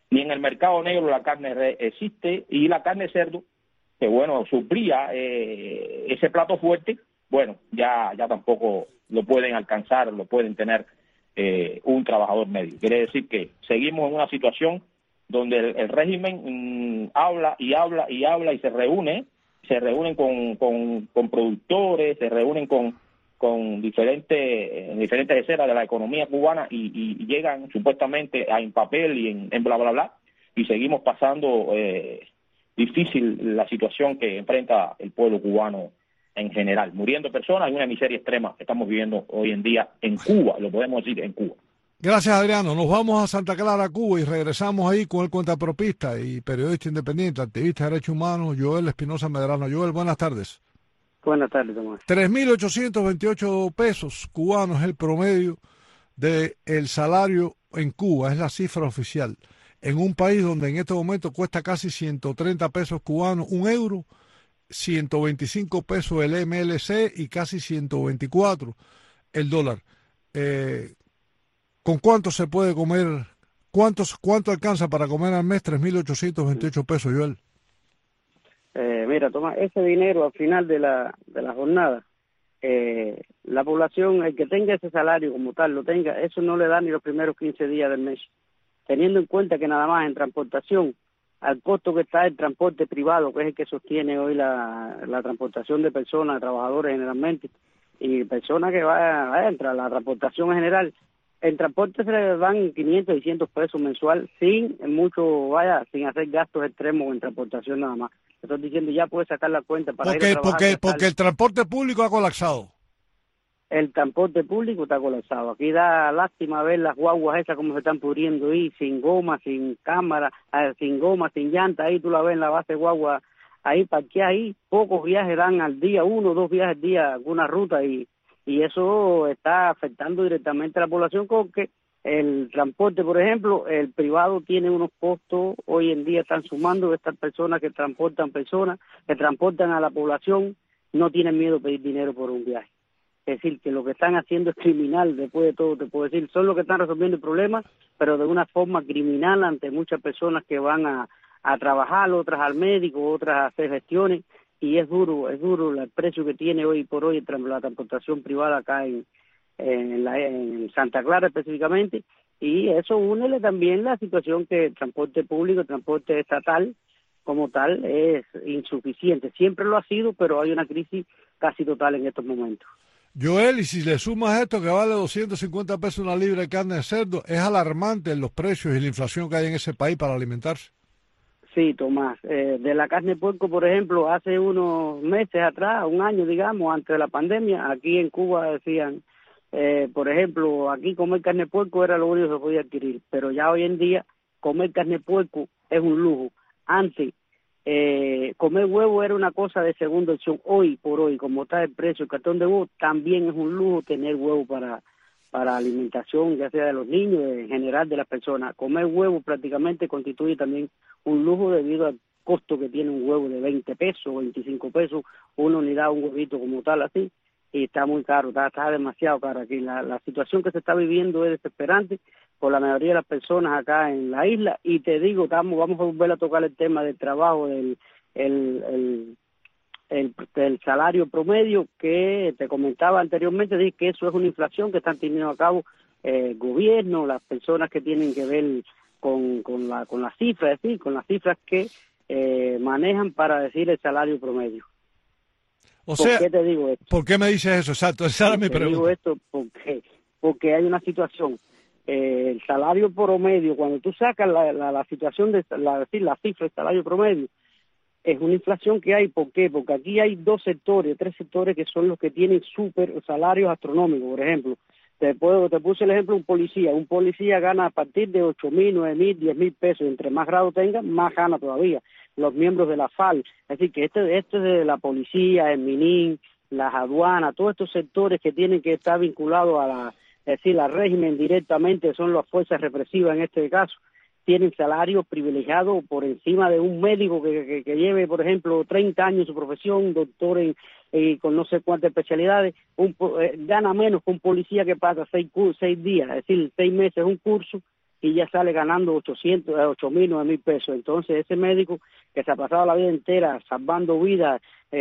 la carne res existe, y la carne cerdo, que bueno, suplía ese plato fuerte, bueno, ya tampoco lo pueden alcanzar, lo pueden tener un trabajador medio. Quiere decir que seguimos en una situación donde el régimen habla y se reúnen con productores, se reúnen con diferentes esferas de la economía cubana y llegan supuestamente en papel y en bla bla bla, y seguimos pasando difícil la situación que enfrenta el pueblo cubano en general, muriendo personas, y una miseria extrema que estamos viviendo hoy en día en Cuba, lo podemos decir, en Cuba. Gracias, Adriano. Nos vamos a Santa Clara, Cuba, y regresamos ahí con el cuentapropista y periodista independiente, activista de derechos humanos, Joel Espinosa Medrano. Joel, buenas tardes. Buenas tardes, Tomás. 3.828 pesos cubanos es el promedio del salario en Cuba, es la cifra oficial. En un país donde en este momento cuesta casi 130 pesos cubanos, un euro, 125 pesos el MLC y casi 124 el dólar. ¿Con cuánto se puede comer? ¿Cuánto alcanza para comer al mes 3.828 pesos, Joel? Mira, Tomás, ese dinero al final de la jornada, la población, el que tenga ese salario como tal, lo tenga, eso no le da ni los primeros 15 días del mes. Teniendo en cuenta que nada más en transportación, al costo que está el transporte privado, que es el que sostiene hoy la transportación de personas, de trabajadores generalmente, y personas que vayan a la transportación en general, el transporte se le dan 500, 600 pesos mensual, sin hacer gastos extremos en transportación nada más. Estoy diciendo, ya puede sacar la cuenta para ir a trabajar. Porque el transporte público ha colapsado. El transporte público está colapsado. Aquí da lástima ver las guaguas esas como se están pudriendo ahí, sin goma, sin cámara, sin goma, sin llanta. Ahí tú la ves en la base de guagua, ahí parqueada ahí. Pocos viajes dan al día, 1 o 2 viajes al día, alguna ruta, y eso está afectando directamente a la población, porque el transporte, por ejemplo, el privado tiene unos costos, hoy en día están sumando estas personas que transportan a la población, no tienen miedo de pedir dinero por un viaje. Es decir, que lo que están haciendo es criminal, después de todo, te puedo decir. Son los que están resolviendo el problema, pero de una forma criminal ante muchas personas que van a trabajar, otras al médico, otras a hacer gestiones, y es duro el precio que tiene hoy por hoy la transportación privada acá en Santa Clara específicamente, y eso únele también la situación que el transporte público, el transporte estatal como tal es insuficiente. Siempre lo ha sido, pero hay una crisis casi total en estos momentos. Joel, y si le sumas esto que vale 250 pesos una libra de carne de cerdo, es alarmante los precios y la inflación que hay en ese país para alimentarse. Sí, Tomás. De la carne de puerco, por ejemplo, hace unos meses atrás, un año, digamos, antes de la pandemia, aquí en Cuba decían, por ejemplo, aquí comer carne de puerco era lo único que se podía adquirir, pero ya hoy en día comer carne de puerco es un lujo. Antes, comer huevo era una cosa de segunda opción. Hoy por hoy, como está el precio del cartón de huevo, también es un lujo tener huevo para para alimentación, ya sea de los niños, en general de las personas. Comer huevo prácticamente constituye también un lujo debido al costo que tiene un huevo de 20 pesos, 25 pesos, una unidad, un huevito como tal así, y está muy caro, está demasiado caro aquí. La situación que se está viviendo es desesperante por la mayoría de las personas acá en la isla, y te digo, vamos a volver a tocar el tema del trabajo, el salario promedio que te comentaba anteriormente. Dije que eso es una inflación que están teniendo a cabo el gobierno, las personas que tienen que ver con las cifras, es decir, con las cifras que manejan para decir el salario promedio. O sea, ¿Por qué te digo esto? ¿Por qué me dices eso? Exacto, esa era mi pregunta. Te digo esto porque hay una situación. El salario promedio, cuando tú sacas la situación de la cifra del salario promedio, es una inflación que hay. ¿Por qué? Porque aquí hay 3 sectores que son los que tienen súper salarios astronómicos. Por ejemplo, te puse el ejemplo de un policía gana a partir de 8.000, 9.000, 10.000 pesos. Entre más grado tenga, más gana todavía. Los miembros de la FAL, es decir, que este es de la policía, el MININ, las aduanas, todos estos sectores que tienen que estar vinculados al régimen directamente, son las fuerzas represivas en este caso, tienen salarios privilegiados por encima de un médico que lleve, por ejemplo, 30 años en su profesión, doctor con no sé cuántas especialidades, gana menos que un policía que pasa 6 días, es decir, 6 meses un curso, y ya sale ganando 8.000, 9.000 pesos. Entonces ese médico que se ha pasado la vida entera salvando vidas,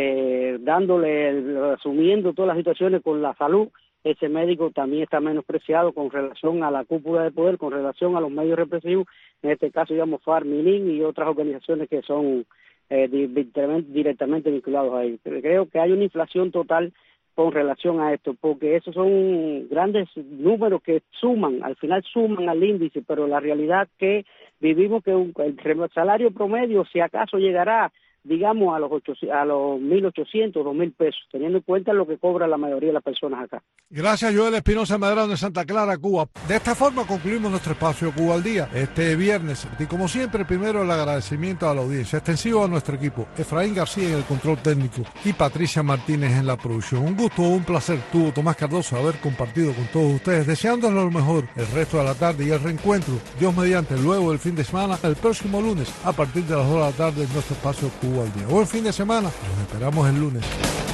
asumiendo todas las situaciones con la salud, ese médico también está menospreciado con relación a la cúpula de poder, con relación a los medios represivos, en este caso digamos FARC, MININ y otras organizaciones que son directamente vinculados a ellos. Creo que hay una inflación total con relación a esto, porque esos son grandes números que al final suman al índice, pero la realidad que vivimos que el salario promedio, si acaso llegará, digamos, a los 1.800, 2.000 pesos, teniendo en cuenta lo que cobra la mayoría de las personas acá. Gracias, Joel Espinosa Medrano de Santa Clara, Cuba. De esta forma concluimos nuestro espacio Cuba al Día este viernes. Y como siempre, primero el agradecimiento a la audiencia, extensivo a nuestro equipo, Efraín García en el control técnico y Patricia Martínez en la producción. Un gusto, un placer, tuvo Tomás Cardoso haber compartido con todos ustedes, deseándoles lo mejor el resto de la tarde y el reencuentro, Dios mediante, luego del fin de semana, el próximo lunes, a partir de las 2 de la tarde en nuestro espacio Cuba al Día. Buen fin de semana, nos esperamos el lunes.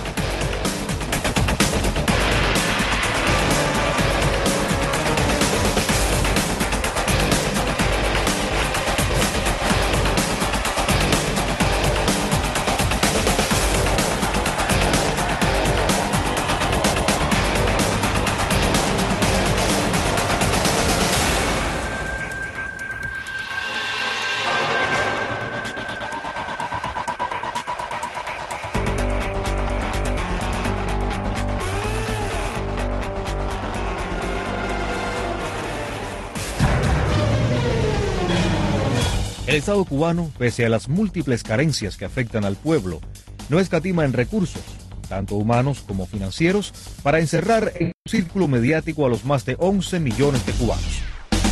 El Estado cubano, pese a las múltiples carencias que afectan al pueblo, no escatima en recursos, tanto humanos como financieros, para encerrar en un círculo mediático a los más de 11 millones de cubanos.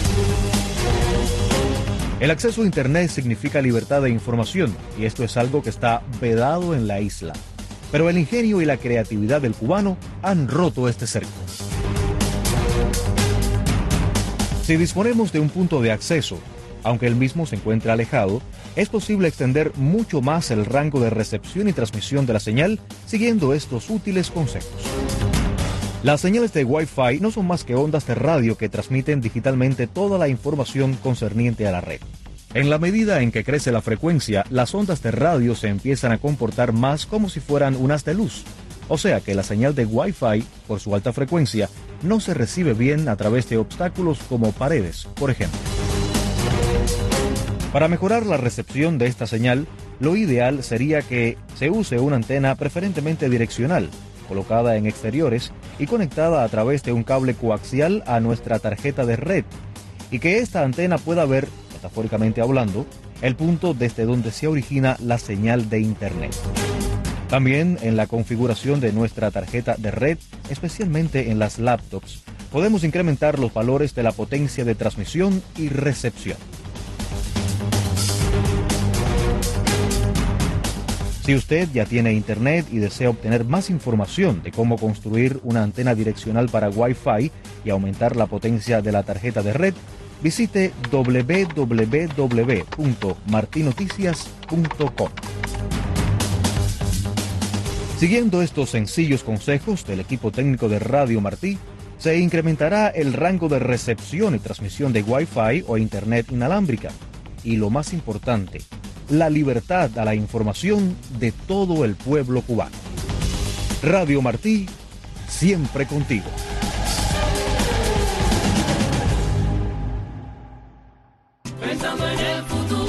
El acceso a Internet significa libertad de información, y esto es algo que está vedado en la isla. Pero el ingenio y la creatividad del cubano han roto este cerco. Si disponemos de un punto de acceso, aunque el mismo se encuentra alejado, es posible extender mucho más el rango de recepción y transmisión de la señal siguiendo estos útiles consejos. Las señales de Wi-Fi no son más que ondas de radio que transmiten digitalmente toda la información concerniente a la red. En la medida en que crece la frecuencia, las ondas de radio se empiezan a comportar más como si fueran unas de luz. O sea que la señal de Wi-Fi, por su alta frecuencia, no se recibe bien a través de obstáculos como paredes, por ejemplo. Para mejorar la recepción de esta señal, lo ideal sería que se use una antena preferentemente direccional, colocada en exteriores y conectada a través de un cable coaxial a nuestra tarjeta de red, y que esta antena pueda ver, metafóricamente hablando, el punto desde donde se origina la señal de Internet. También en la configuración de nuestra tarjeta de red, especialmente en las laptops, podemos incrementar los valores de la potencia de transmisión y recepción. Si usted ya tiene internet y desea obtener más información de cómo construir una antena direccional para Wi-Fi y aumentar la potencia de la tarjeta de red, visite www.martinoticias.com. Siguiendo estos sencillos consejos del equipo técnico de Radio Martí, se incrementará el rango de recepción y transmisión de Wi-Fi o Internet inalámbrica. Y lo más importante, la libertad a la información de todo el pueblo cubano. Radio Martí, siempre contigo. Pensando en el futuro.